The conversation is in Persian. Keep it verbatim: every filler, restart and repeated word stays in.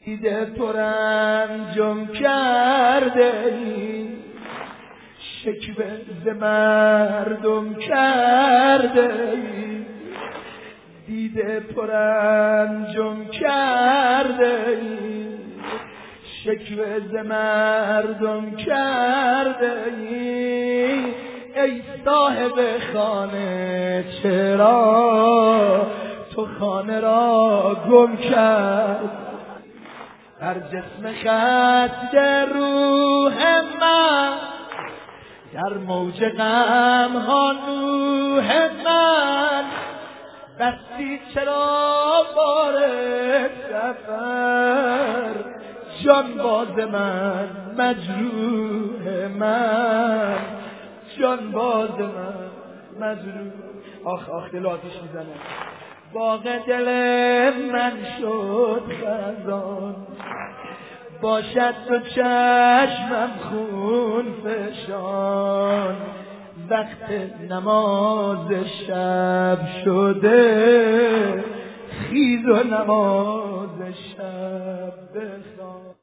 دیده پر انجام کرده ای، شکوه ز مردم کرده ای، دیده پر انجام کرده ای، شکوه ز مردم کرده ای. ای صاحب خانه چرا تو خانه را گم کرد؟ بر جسم خط در روح من، در موج غم ها نوح من، بستی چرا بار سفر؟ جان باز من مجروح من، جان باز من مجروح. آخ آخ دل آتیش میزنه. باغ دل من شد خزان، باشد تو چشمم خون فشان، وقت نماز شب شده، خیز و نماز شب بخوان.